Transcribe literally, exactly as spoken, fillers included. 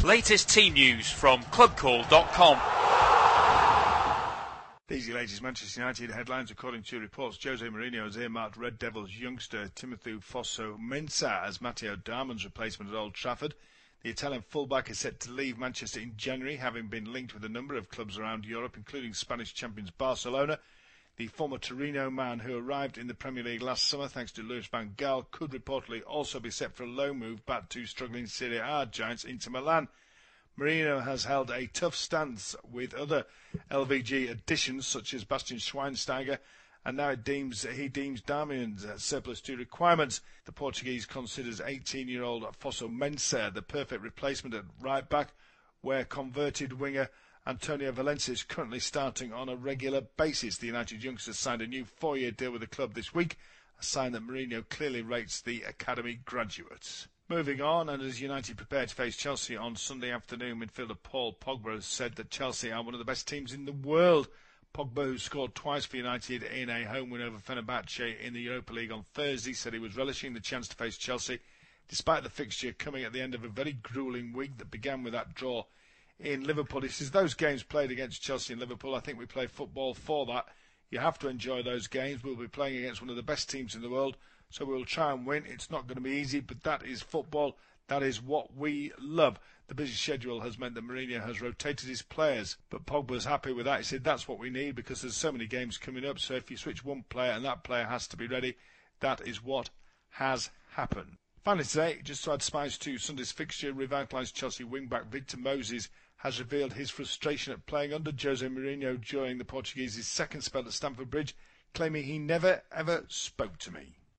Latest team news from club call dot com. These are the latest Manchester United headlines. According to reports, Jose Mourinho has earmarked Red Devils youngster Timothy Fosu-Mensah as Matteo Darmian's replacement at Old Trafford. The Italian fullback is set to leave Manchester in January, having been linked with a number of clubs around Europe, including Spanish champions Barcelona. The former Torino man, who arrived in the Premier League last summer thanks to Luis van Gaal, could reportedly also be set for a loan move back to struggling Serie A giants Inter Milan. Mourinho has held a tough stance with other L V G additions such as Bastian Schweinsteiger, and now it deems, he deems Darmian's surplus to requirements. The Portuguese considers eighteen-year-old Fosu-Mensah the perfect replacement at right back, where converted winger Antonio Valencia is currently starting on a regular basis. The United youngster signed a new four-year deal with the club this week, a sign that Mourinho clearly rates the academy graduates. Moving on, and as United prepare to face Chelsea on Sunday afternoon, midfielder Paul Pogba has said that Chelsea are one of the best teams in the world. Pogba, who scored twice for United in a home win over Fenerbahce in the Europa League on Thursday, said he was relishing the chance to face Chelsea, despite the fixture coming at the end of a very gruelling week that began with that draw in Liverpool. He says those games played against Chelsea and Liverpool, I think we play football for that. You have to enjoy those games. We'll be playing against one of the best teams in the world, so we'll try and win. It's not going to be easy, but that is football. That is what we love. The busy schedule has meant that Mourinho has rotated his players, but Pogba's happy with that. He said that's what we need because there's so many games coming up, so if you switch one player and that player has to be ready, that is what has happened. Finally today, just to add spice to Sunday's fixture, revitalised Chelsea wing-back Victor Moses has revealed his frustration at playing under Jose Mourinho during the Portuguese's second spell at Stamford Bridge, claiming he never ever spoke to me.